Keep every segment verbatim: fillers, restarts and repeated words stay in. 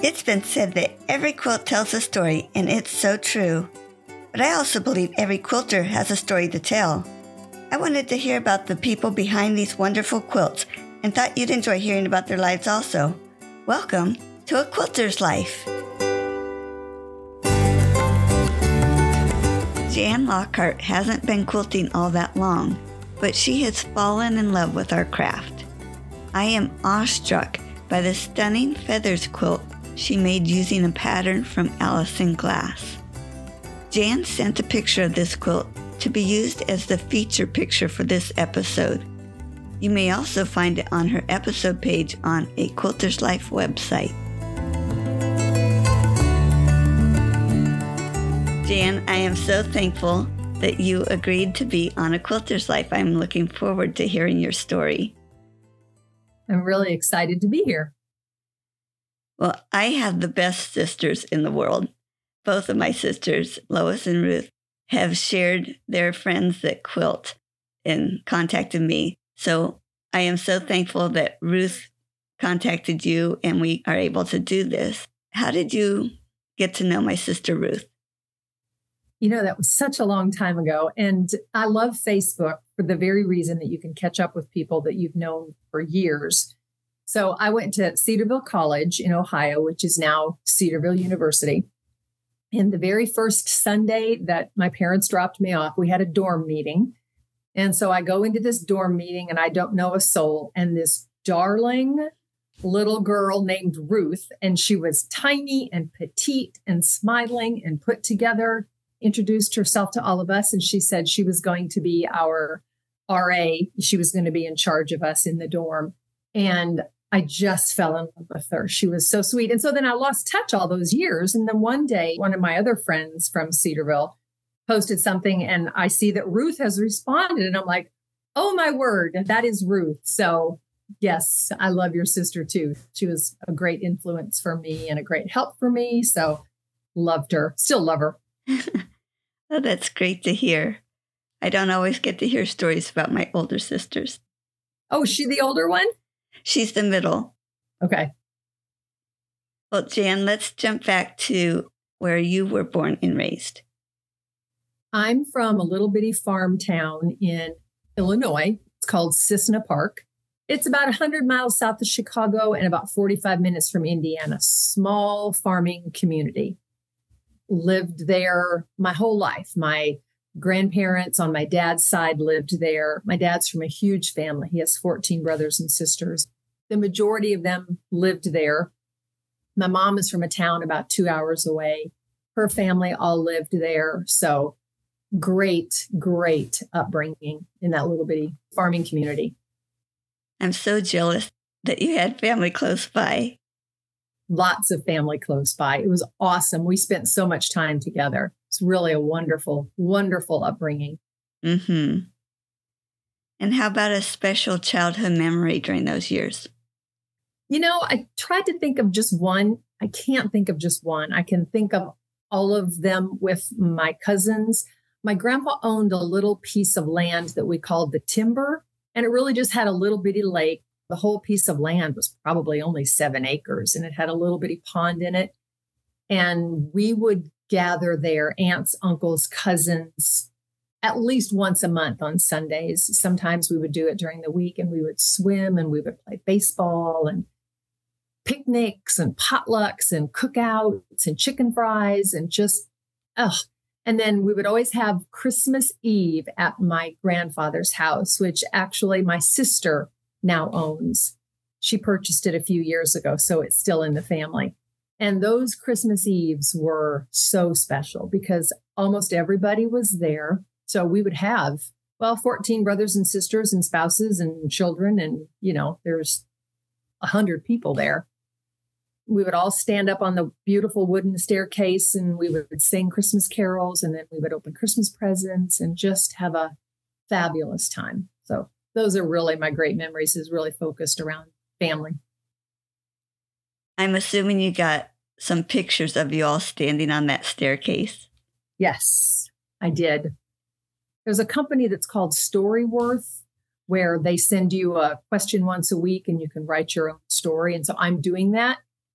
It's been said that every quilt tells a story, and it's so true. But I also believe every quilter has a story to tell. I wanted to hear about the people behind these wonderful quilts and thought you'd enjoy hearing about their lives also. Welcome to A Quilter's Life. Jan Lockhart hasn't been quilting all that long, but she has fallen in love with our craft. I am awestruck by the stunning feathers quilt she made using a pattern from Allison Glass. Jan sent a picture of this quilt to be used as the feature picture for this episode. You may also find it on her episode page on A Quilter's Life website. Jan, I am so thankful that you agreed to be on A Quilter's Life. I'm looking forward to hearing your story. I'm really excited to be here. Well, I have the best sisters in the world. Both of my sisters, Lois and Ruth, have shared their friends that quilt and contacted me. So I am so thankful that Ruth contacted you and we are able to do this. How did you get to know my sister Ruth? You know, that was such a long time ago. And I love Facebook for the very reason that you can catch up with people that you've known for years. So I went to Cedarville College in Ohio, which is now Cedarville University. And the very first Sunday that my parents dropped me off, we had a dorm meeting. And so I go into this dorm meeting and I don't know a soul. And this darling little girl named Ruth, and she was tiny and petite and smiling and put together, introduced herself to all of us. And she said she was going to be our R A. She was going to be in charge of us in the dorm. And I just fell in love with her. She was so sweet. And so then I lost touch all those years. And then one day, one of my other friends from Cedarville posted something and I see that Ruth has responded. And I'm like, oh, my word, that is Ruth. So yes, I love your sister too. She was a great influence for me and a great help for me. So loved her, still love her. Oh, that's great to hear. I don't always get to hear stories about my older sisters. Oh, is she the older one? She's the middle. Okay. Well, Jan, let's jump back to where you were born and raised. I'm from a little bitty farm town in Illinois. It's called Cissna Park. It's about one hundred miles south of Chicago and about forty-five minutes from Indiana. Small farming community. Lived there my whole life. My grandparents on my dad's side lived there. My dad's from a huge family. He has fourteen brothers and sisters. The majority of them lived there. My mom is from a town about two hours away. Her family all lived there. So great, great upbringing in that little bitty farming community. I'm so jealous that you had family close by. Lots of family close by. It was awesome. We spent so much time together. It's really a wonderful, wonderful upbringing. Mm-hmm. And how about a special childhood memory during those years? You know, I tried to think of just one. I can't think of just one. I can think of all of them with my cousins. My grandpa owned a little piece of land that we called the timber, and it really just had a little bitty lake. The whole piece of land was probably only seven acres, and it had a little bitty pond in it. And we would gather there, aunts, uncles, cousins, at least once a month on Sundays. Sometimes we would do it during the week, and we would swim and we would play baseball and picnics and potlucks and cookouts and chicken fries and just, oh. And then we would always have Christmas Eve at my grandfather's house, which actually my sister now owns. She purchased it a few years ago, so it's still in the family. And those Christmas Eves were so special because almost everybody was there. So we would have, well, fourteen brothers and sisters and spouses and children. And, you know, there's a hundred people there. We would all stand up on the beautiful wooden staircase and we would sing Christmas carols, and then we would open Christmas presents and just have a fabulous time. So those are really my great memories, is really focused around family. I'm assuming you got some pictures of you all standing on that staircase. Yes, I did. There's a company that's called Storyworth where they send you a question once a week and you can write your own story. And so I'm doing that.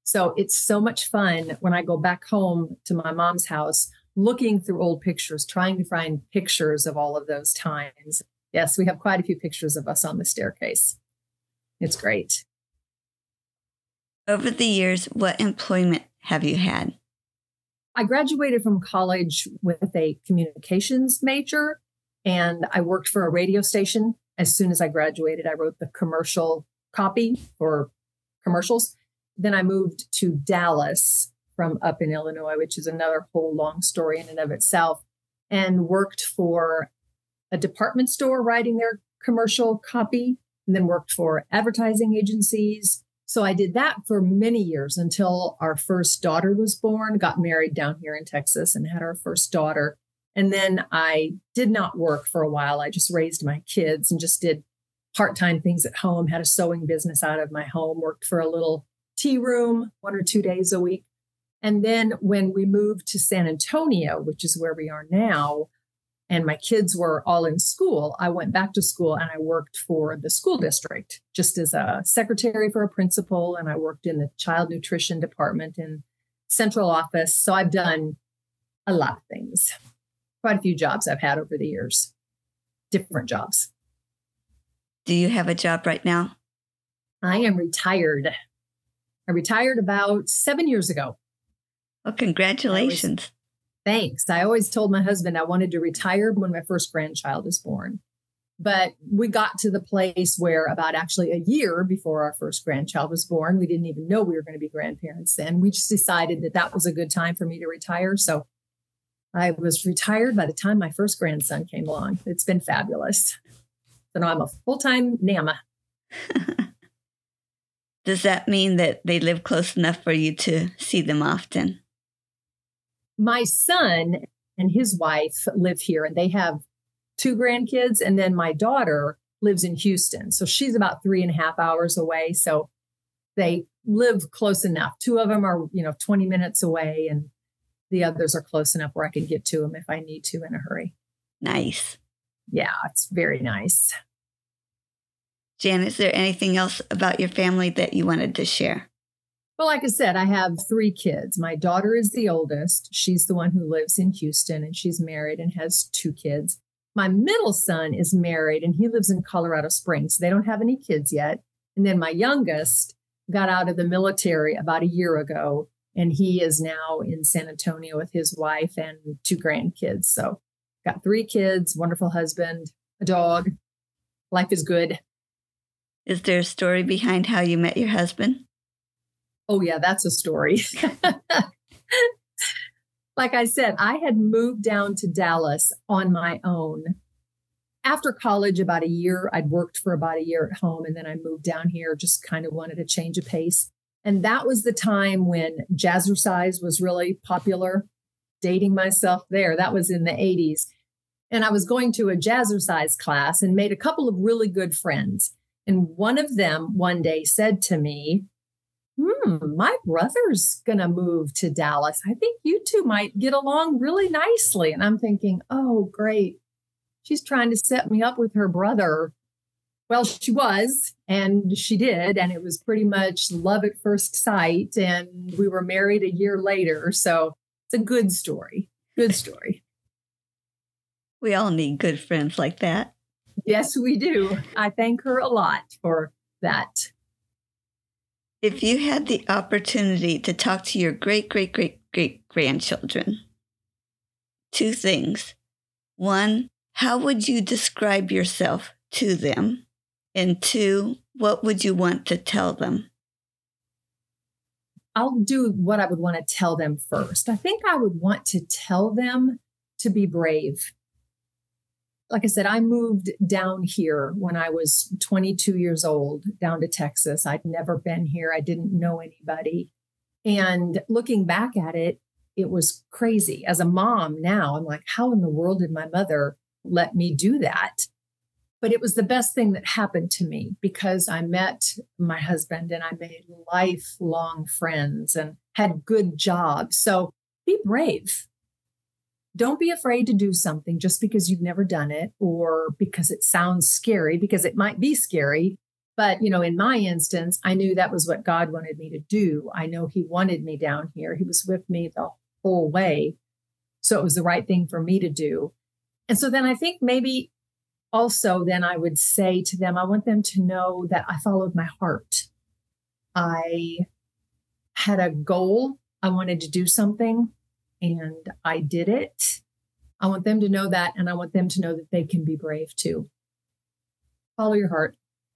So it's so much fun when I go back home to my mom's house, looking through old pictures, trying to find pictures of all of those times. Yes, we have quite a few pictures of us on the staircase. It's great. Over the years, what employment have you had? I graduated from college with a communications major, and I worked for a radio station. As soon as I graduated, I wrote the commercial copy for commercials. Then I moved to Dallas from up in Illinois, which is another whole long story in and of itself, and worked for a department store writing their commercial copy, and then worked for advertising agencies. So I did that for many years until our first daughter was born, got married down here in Texas and had our first daughter. And then I did not work for a while. I just raised my kids and just did part-time things at home, had a sewing business out of my home, worked for a little tea room one or two days a week. And then when we moved to San Antonio, which is where we are now, and my kids were all in school, I went back to school and I worked for the school district just as a secretary for a principal. And I worked in the child nutrition department in central office. So I've done a lot of things, quite a few jobs I've had over the years, different jobs. Do you have a job right now? I am retired. I retired about seven years ago. Well, congratulations. Thanks. I always told my husband I wanted to retire when my first grandchild was born. But we got to the place where about actually a year before our first grandchild was born, we didn't even know we were going to be grandparents then. We just decided that that was a good time for me to retire. So I was retired by the time my first grandson came along. It's been fabulous. So now I'm a full-time Nana. Does that mean that they live close enough for you to see them often? My son and his wife live here, and they have two grandkids. And then my daughter lives in Houston. So she's about three and a half hours away. So they live close enough. Two of them are, you know, twenty minutes away, and the others are close enough where I can get to them if I need to in a hurry. Nice. Yeah, it's very nice. Jan, is there anything else about your family that you wanted to share? Well, like I said, I have three kids. My daughter is the oldest. She's the one who lives in Houston, and she's married and has two kids. My middle son is married, and he lives in Colorado Springs. They don't have any kids yet. And then my youngest got out of the military about a year ago, and he is now in San Antonio with his wife and two grandkids. So got three kids, wonderful husband, a dog. Life is good. Is there a story behind how you met your husband? Oh, yeah, that's a story. Like I said, I had moved down to Dallas on my own. After college, about a year, I'd worked for about a year at home, and then I moved down here, just kind of wanted a change of pace. And that was the time when jazzercise was really popular, dating myself there. That was in the eighties. And I was going to a jazzercise class and made a couple of really good friends. And one of them one day said to me, Hmm, my brother's going to move to Dallas. I think you two might get along really nicely. And I'm thinking, oh, great. She's trying to set me up with her brother. Well, she was, and she did. And it was pretty much love at first sight. And we were married a year later. So it's a good story. Good story. We all need good friends like that. Yes, we do. I thank her a lot for that. If you had the opportunity to talk to your great, great, great, great grandchildren, two things. One, how would you describe yourself to them? And two, what would you want to tell them? I'll do what I would want to tell them first. I think I would want to tell them to be brave. Like I said, I moved down here when I was twenty-two years old, down to Texas. I'd never been here. I didn't know anybody. And looking back at it, it was crazy. As a mom now, I'm like, how in the world did my mother let me do that? But it was the best thing that happened to me because I met my husband and I made lifelong friends and had good jobs. So be brave. Don't be afraid to do something just because you've never done it or because it sounds scary, because it might be scary. But, you know, in my instance, I knew that was what God wanted me to do. I know he wanted me down here. He was with me the whole way. So it was the right thing for me to do. And so then I think maybe also then I would say to them, I want them to know that I followed my heart. I had a goal. I wanted to do something and I did it. I want them to know that. And I want them to know that they can be brave too. Follow your heart.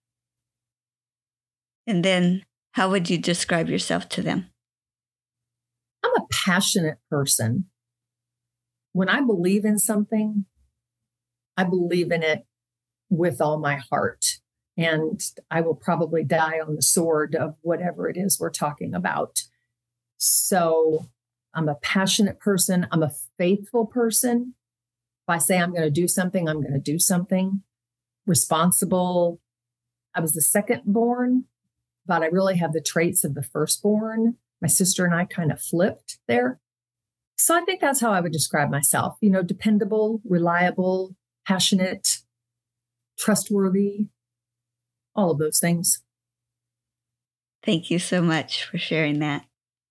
And then how would you describe yourself to them? I'm a passionate person. When I believe in something, I believe in it with all my heart. And I will probably die on the sword of whatever it is we're talking about. So I'm a passionate person. I'm a faithful person. If I say I'm going to do something, I'm going to do something. Responsible. I was the second born, but I really have the traits of the firstborn. My sister and I kind of flipped there. So I think that's how I would describe myself. You know, dependable, reliable, passionate, trustworthy, all of those things. Thank you so much for sharing that.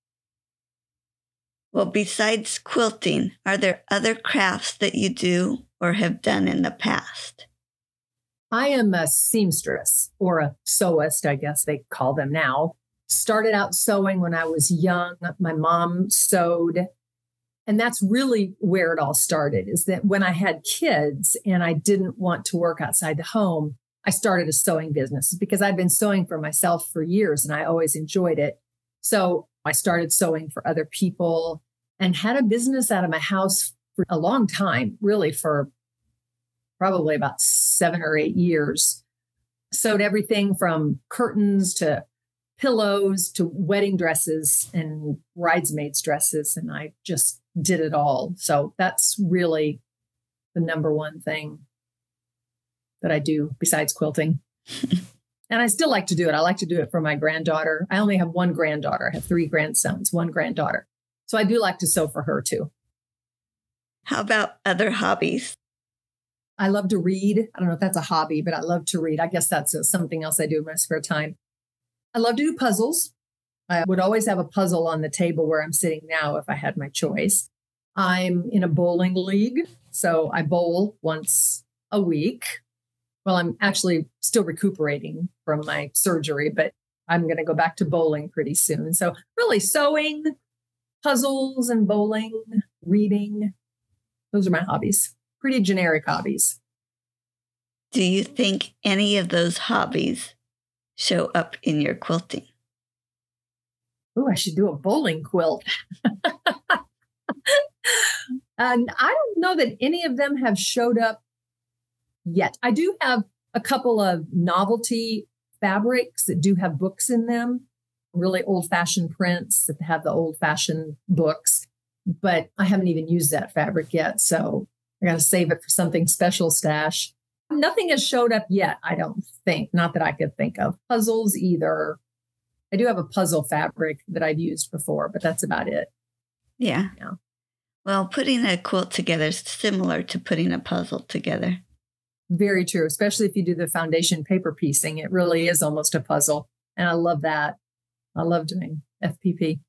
Well, besides quilting, are there other crafts that you do or have done in the past? I am a seamstress or a sewist, I guess they call them now. Started out sewing when I was young. My mom sewed. And that's really where it all started, is that when I had kids and I didn't want to work outside the home, I started a sewing business because I'd been sewing for myself for years and I always enjoyed it. So I started sewing for other people and had a business out of my house for a long time, really for probably about seven or eight years. Sewed everything from curtains to pillows to wedding dresses and bridesmaids dresses. And I just did it all. So that's really the number one thing that I do besides quilting. And I still like to do it. I like to do it for my granddaughter. I only have one granddaughter. I have three grandsons, one granddaughter. So I do like to sew for her too. How about other hobbies? I love to read. I don't know if that's a hobby, but I love to read. I guess that's a, something else I do in my spare time. I love to do puzzles. I would always have a puzzle on the table where I'm sitting now if I had my choice. I'm in a bowling league, so I bowl once a week. Well, I'm actually still recuperating from my surgery, but I'm going to go back to bowling pretty soon. So really sewing, puzzles and bowling, reading, those are my hobbies. Pretty generic hobbies. Do you think any of those hobbies show up in your quilting? Oh, I should do a bowling quilt. And I don't know that any of them have showed up yet. I do have a couple of novelty fabrics that do have books in them, really old-fashioned prints that have the old-fashioned books, but I haven't even used that fabric yet. So I got to save it for something special stash. Nothing has showed up yet, I don't think. Not that I could think of. Puzzles either. I do have a puzzle fabric that I've used before, but that's about it. Yeah. Yeah. Well, putting a quilt together is similar to putting a puzzle together. Very true, especially if you do the foundation paper piecing. It really is almost a puzzle. And I love that. I love doing F P P.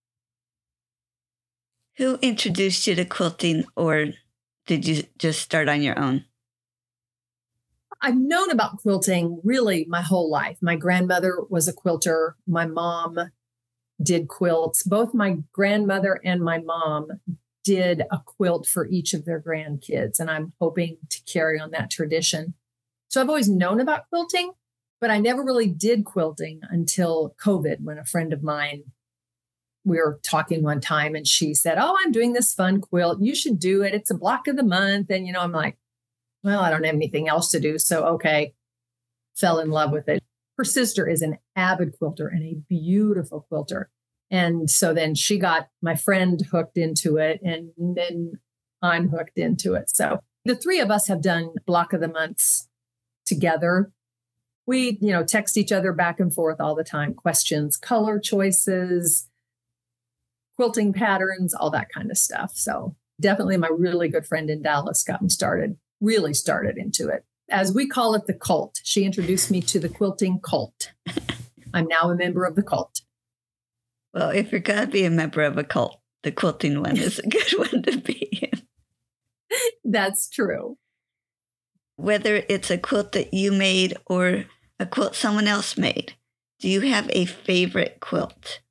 Who introduced you to quilting, or did you just start on your own? I've known about quilting really my whole life. My grandmother was a quilter. My mom did quilts. Both my grandmother and my mom did a quilt for each of their grandkids. And I'm hoping to carry on that tradition. So I've always known about quilting, but I never really did quilting until COVID, when a friend of mine, we were talking one time and she said, "Oh, I'm doing this fun quilt. You should do it. It's a block of the month." And, you know, I'm like, well, I don't have anything else to do. So, okay, fell in love with it. Her sister is an avid quilter and a beautiful quilter. And so then she got my friend hooked into it, and then I'm hooked into it. So the three of us have done block of the months together. We, you know, text each other back and forth all the time, questions, color choices, quilting patterns, all that kind of stuff. So definitely my really good friend in Dallas got me started, really started into it. As we call it, the cult. She introduced me to the quilting cult. I'm now a member of the cult. Well, if you're going to be a member of a cult, the quilting one is a good one to be in. That's true. Whether it's a quilt that you made or a quilt someone else made, do you have a favorite quilt?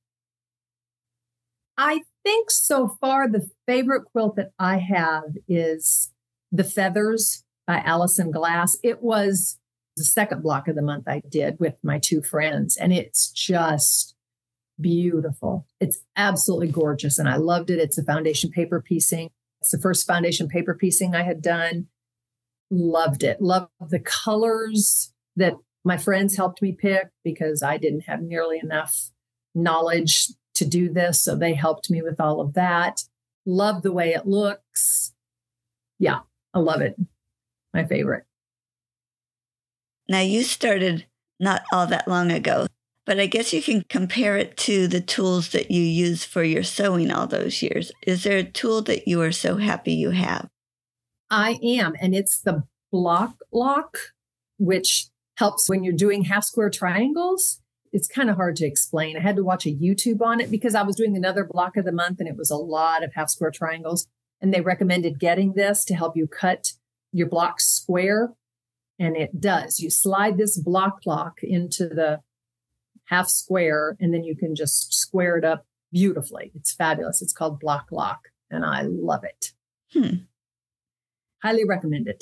I think so far the favorite quilt that I have is The Feathers by Allison Glass. It was the second block of the month I did with my two friends, and it's just beautiful. It's absolutely gorgeous, and I loved it. It's a foundation paper piecing. It's the first foundation paper piecing I had done. Loved it. Loved the colors that my friends helped me pick because I didn't have nearly enough knowledge to do this. So they helped me with all of that. Love the way it looks. Yeah, I love it. My favorite. Now, you started not all that long ago, but I guess you can compare it to the tools that you use for your sewing all those years. Is there a tool that you are so happy you have? I am, and it's the Block Lock, which helps when you're doing half square triangles. It's kind of hard to explain. I had to watch a YouTube on it because I was doing another block of the month and it was a lot of half square triangles. And they recommended getting this to help you cut your block square. And it does. You slide this block lock into the half square and then you can just square it up beautifully. It's fabulous. It's called Block Lock and I love it. Hmm. Highly recommend it.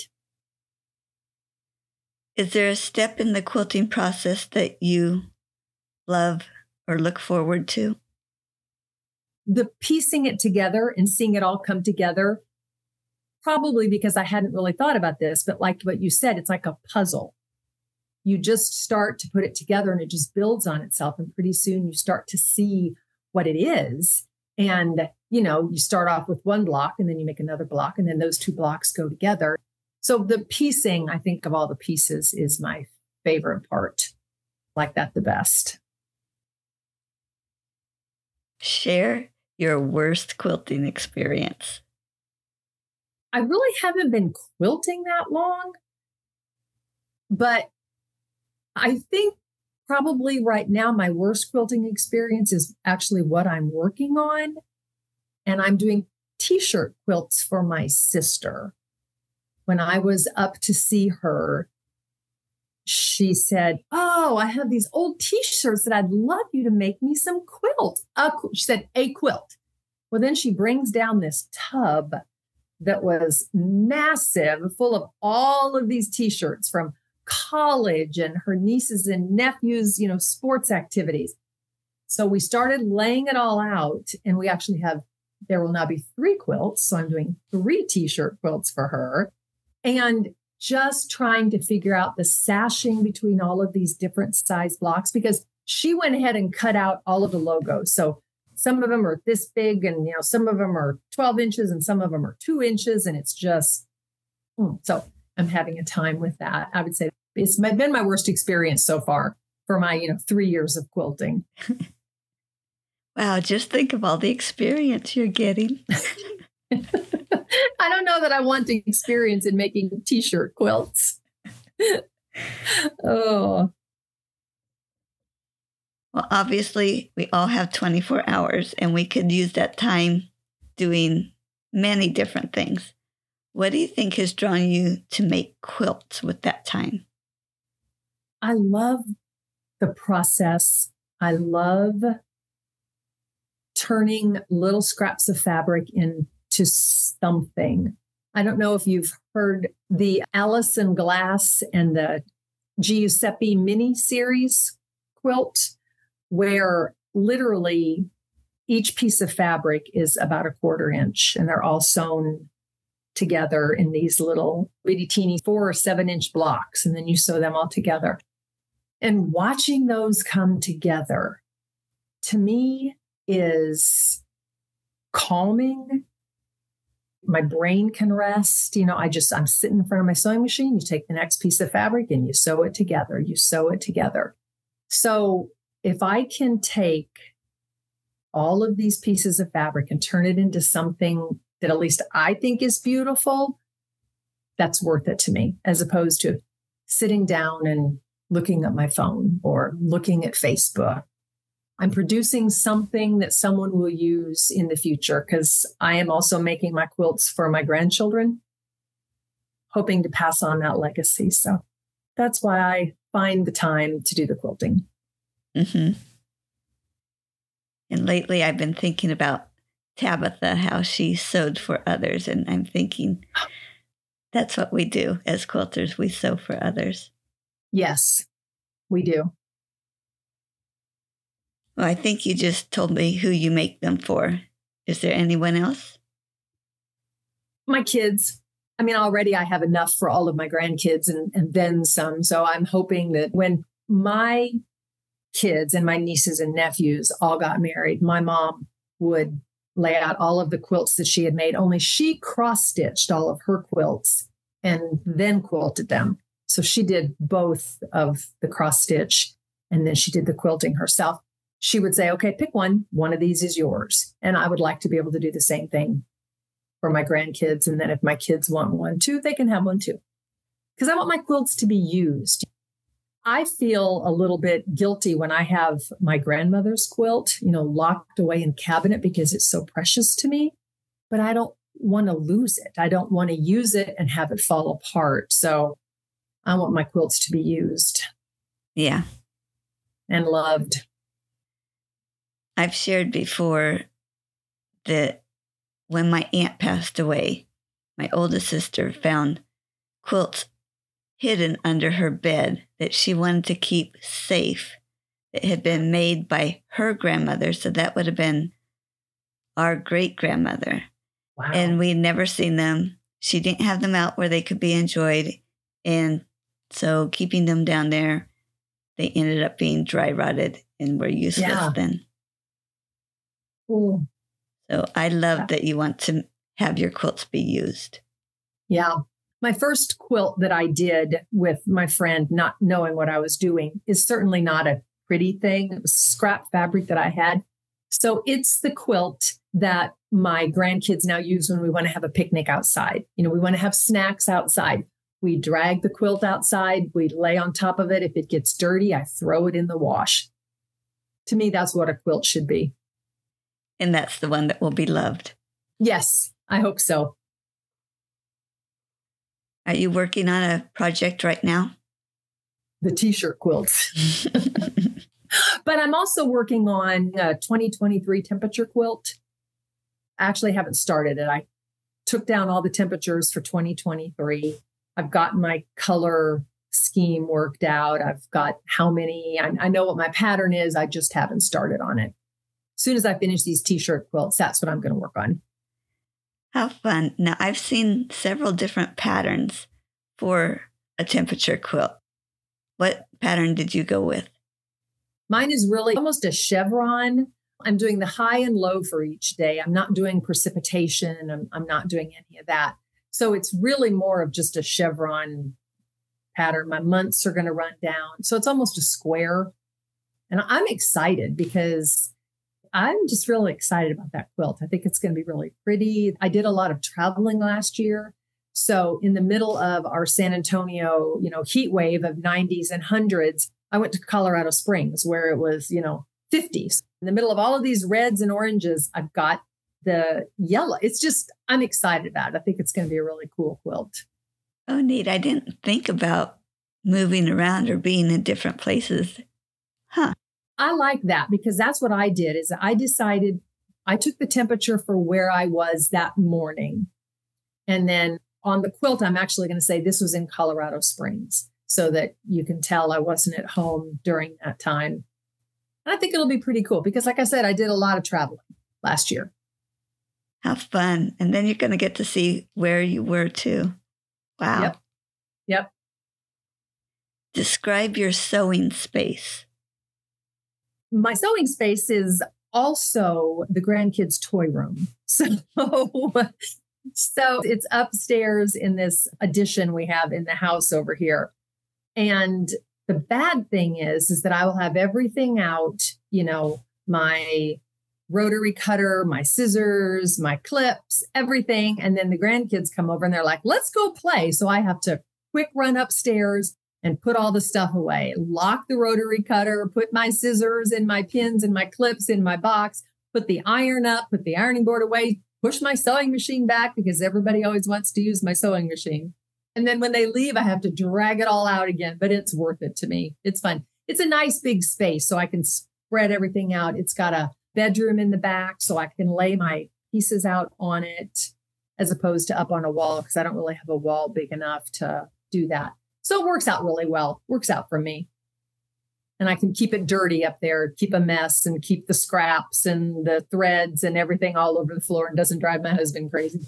Is there a step in the quilting process that you love or look forward to? The piecing it together and seeing it all come together, probably because I hadn't really thought about this, but like what you said, it's like a puzzle. You just start to put it together and it just builds on itself. And pretty soon you start to see what it is. And, you know, you start off with one block and then you make another block and then those two blocks go together. So the piecing, I think of all the pieces, is my favorite part. Like that the best. Share your worst quilting experience. I really haven't been quilting that long, but I think probably right now my worst quilting experience is actually what I'm working on. And I'm doing t-shirt quilts for my sister. When I was up to see her, she said, "Oh, I have these old t-shirts that I'd love you to make me some quilt." Uh, she said, "A quilt." Well, then she brings down this tub that was massive, full of all of these t-shirts from college and her nieces and nephews, you know, sports activities. So we started laying it all out, and we actually have, there will now be three quilts. So I'm doing three t-shirt quilts for her. And just trying to figure out the sashing between all of these different size blocks, because she went ahead and cut out all of the logos. So some of them are this big and, you know, some of them are twelve inches and some of them are two inches. And it's just, mm. So I'm having a time with that. I would say it's been my worst experience so far for my, you know, three years of quilting. Wow. Just think of all the experience you're getting. I don't know that I want to experience in making t-shirt quilts. Oh. Well, obviously, we all have twenty-four hours, and we could use that time doing many different things. What do you think has drawn you to make quilts with that time? I love the process. I love turning little scraps of fabric into something. I don't know if you've heard the Allison Glass and the Giuseppe mini series quilt, where literally each piece of fabric is about a quarter inch and they're all sewn together in these little bitty teeny four or seven inch blocks. And then you sew them all together. And watching those come together, to me, is calming. My brain can rest. You know, I just, I'm sitting in front of my sewing machine. You take the next piece of fabric and you sew it together. You sew it together. So if I can take all of these pieces of fabric and turn it into something that at least I think is beautiful, that's worth it to me, as opposed to sitting down and looking at my phone or looking at Facebook. I'm producing something that someone will use in the future because I am also making my quilts for my grandchildren, hoping to pass on that legacy. So that's why I find the time to do the quilting. Mm-hmm. And lately I've been thinking about Tabitha, how she sewed for others. And I'm thinking that's what we do as quilters. We sew for others. Yes, we do. Well, I think you just told me who you make them for. Is there anyone else? My kids. I mean, already I have enough for all of my grandkids and, and then some. So I'm hoping that when my kids and my nieces and nephews all got married, my mom would lay out all of the quilts that she had made, only she cross-stitched all of her quilts and then quilted them. So she did both of the cross-stitch and then she did the quilting herself. She would say, okay, pick one. One of these is yours. And I would like to be able to do the same thing for my grandkids. And then if my kids want one too, they can have one too. Because I want my quilts to be used. I feel a little bit guilty when I have my grandmother's quilt, you know, locked away in cabinet because it's so precious to me. But I don't want to lose it. I don't want to use it and have it fall apart. So I want my quilts to be used. Yeah. And loved. I've shared before that when my aunt passed away, my oldest sister found quilts hidden under her bed that she wanted to keep safe. It had been made by her grandmother, so that would have been our great-grandmother. Wow. And we'd never seen them. She didn't have them out where they could be enjoyed. And so keeping them down there, they ended up being dry rotted and were useless Yeah. then. Ooh. So I love that you want to have your quilts be used. Yeah. My first quilt that I did with my friend, not knowing what I was doing, is certainly not a pretty thing. It was scrap fabric that I had. So it's the quilt that my grandkids now use when we want to have a picnic outside. You know, we want to have snacks outside. We drag the quilt outside. We lay on top of it. If it gets dirty, I throw it in the wash. To me, that's what a quilt should be. And that's the one that will be loved. Yes, I hope so. Are you working on a project right now? The t-shirt quilts. But I'm also working on a twenty twenty-three temperature quilt. I actually haven't started it. I took down all the temperatures for twenty twenty-three. I've got my color scheme worked out. I've got how many, I, I know what my pattern is. I just haven't started on it. As soon as I finish these t-shirt quilts, that's what I'm going to work on. How fun. Now, I've seen several different patterns for a temperature quilt. What pattern did you go with? Mine is really almost a chevron. I'm doing the high and low for each day. I'm not doing precipitation. I'm, I'm not doing any of that. So it's really more of just a chevron pattern. My months are going to run down. So it's almost a square. And I'm excited because I'm just really excited about that quilt. I think it's going to be really pretty. I did a lot of traveling last year. So in the middle of our San Antonio, you know, heat wave of nineties and hundreds, I went to Colorado Springs where it was, you know, fifties. In the middle of all of these reds and oranges, I've got the yellow. It's just, I'm excited about it. I think it's going to be a really cool quilt. Oh, neat. I didn't think about moving around or being in different places. Huh. I like that because that's what I did is I decided I took the temperature for where I was that morning. And then on the quilt, I'm actually going to say this was in Colorado Springs so that you can tell I wasn't at home during that time. And I think it'll be pretty cool because like I said, I did a lot of traveling last year. How fun. And then you're going to get to see where you were too. Wow. Yep. Yep. Describe your sewing space. My sewing space is also the grandkids' toy room. So, so it's upstairs in this addition we have in the house over here. And the bad thing is, is that I will have everything out, you know, my rotary cutter, my scissors, my clips, everything. And then the grandkids come over and they're like, let's go play. So I have to quick run upstairs, and put all the stuff away, lock the rotary cutter, put my scissors and my pins and my clips in my box, put the iron up, put the ironing board away, push my sewing machine back because everybody always wants to use my sewing machine. And then when they leave, I have to drag it all out again, but it's worth it to me. It's fun. It's a nice big space so I can spread everything out. It's got a bedroom in the back so I can lay my pieces out on it as opposed to up on a wall because I don't really have a wall big enough to do that. So it works out really well, works out for me. And I can keep it dirty up there, keep a mess and keep the scraps and the threads and everything all over the floor and doesn't drive my husband crazy.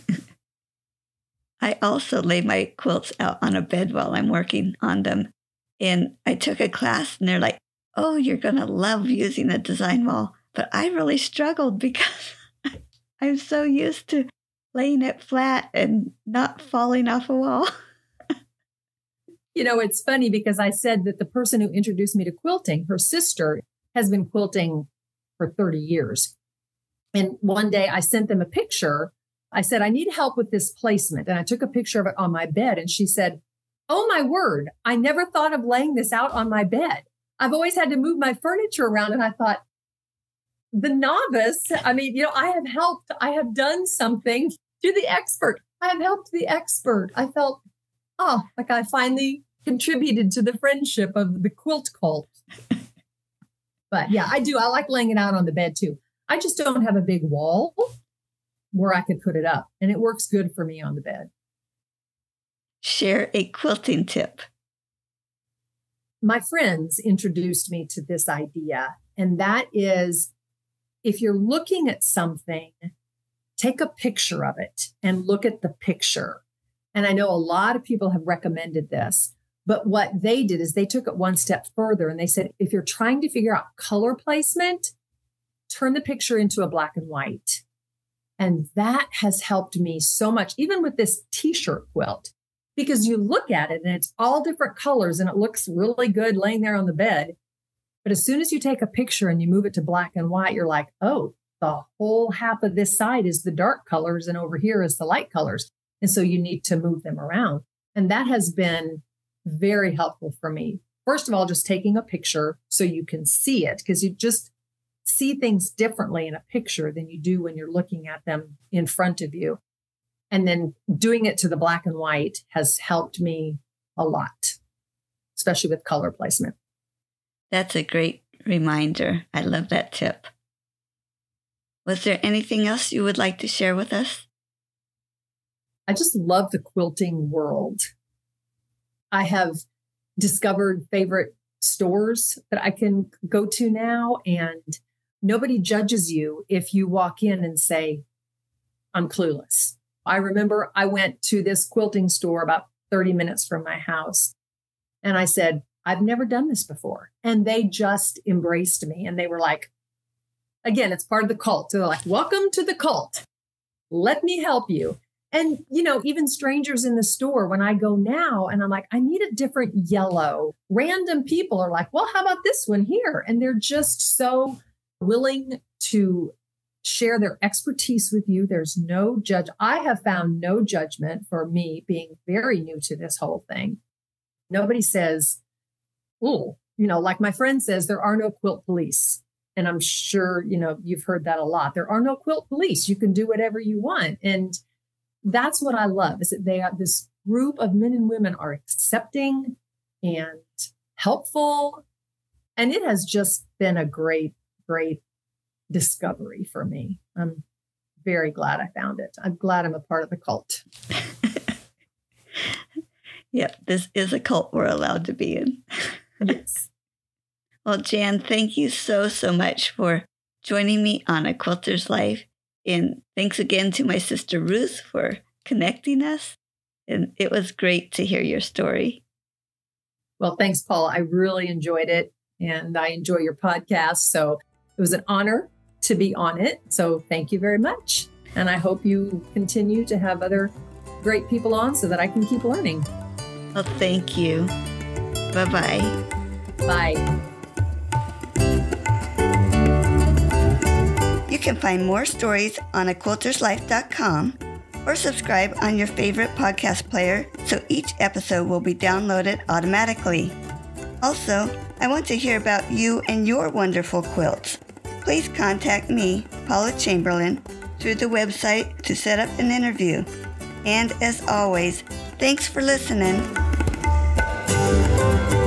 I also lay my quilts out on a bed while I'm working on them. And I took a class and they're like, oh, you're going to love using a design wall. But I really struggled because I'm so used to laying it flat and not falling off a wall. You know, it's funny because I said that the person who introduced me to quilting, her sister, has been quilting for thirty years. And one day I sent them a picture. I said, I need help with this placement. And I took a picture of it on my bed. And she said, oh, my word, I never thought of laying this out on my bed. I've always had to move my furniture around. And I thought, the novice, I mean, you know, I have helped. I have done something to the expert. I have helped the expert. I felt, oh, like I finally contributed to the friendship of the quilt cult. But yeah, I do. I like laying it out on the bed too. I just don't have a big wall where I could put it up. And it works good for me on the bed. Share a quilting tip. My friends introduced me to this idea. And that is, if you're looking at something, take a picture of it and look at the picture. And I know a lot of people have recommended this. But what they did is they took it one step further and they said, if you're trying to figure out color placement, turn the picture into a black and white. And that has helped me so much, even with this t-shirt quilt, because you look at it and it's all different colors and it looks really good laying there on the bed. But as soon as you take a picture and you move it to black and white, you're like, oh, the whole half of this side is the dark colors and over here is the light colors. And so you need to move them around. And that has been very helpful for me. First of all, just taking a picture so you can see it, because you just see things differently in a picture than you do when you're looking at them in front of you. And then doing it to the black and white has helped me a lot, especially with color placement. That's a great reminder. I love that tip. Was there anything else you would like to share with us? I just love the quilting world. I have discovered favorite stores that I can go to now, and nobody judges you if you walk in and say, I'm clueless. I remember I went to this quilting store about thirty minutes from my house, and I said, I've never done this before. And they just embraced me, and they were like, again, it's part of the cult. So they're like, welcome to the cult. Let me help you. And, you know, even strangers in the store, when I go now and I'm like, I need a different yellow, random people are like, well, how about this one here? And they're just so willing to share their expertise with you. There's no judge. I have found no judgment for me being very new to this whole thing. Nobody says, oh, you know, like my friend says, there are no quilt police. And I'm sure, you know, you've heard that a lot. There are no quilt police. You can do whatever you want. And that's what I love, is that they are, this group of men and women are accepting and helpful. And it has just been a great, great discovery for me. I'm very glad I found it. I'm glad I'm a part of the cult. Yep, this is a cult we're allowed to be in. Yes. Well, Jan, thank you so, so much for joining me on A Quilter's Life. And thanks again to my sister Ruth for connecting us. And it was great to hear your story. Well, thanks, Paula. I really enjoyed it. And I enjoy your podcast. So it was an honor to be on it. So thank you very much. And I hope you continue to have other great people on so that I can keep learning. Well, thank you. Bye-bye. Bye. You can find more stories on a quilters life dot com. or subscribe on your favorite podcast player so each episode will be downloaded automatically. Also, I want to hear about you and your wonderful quilts. Please contact me, Paula Chamberlain, through the website to set up an interview. And as always, thanks for listening.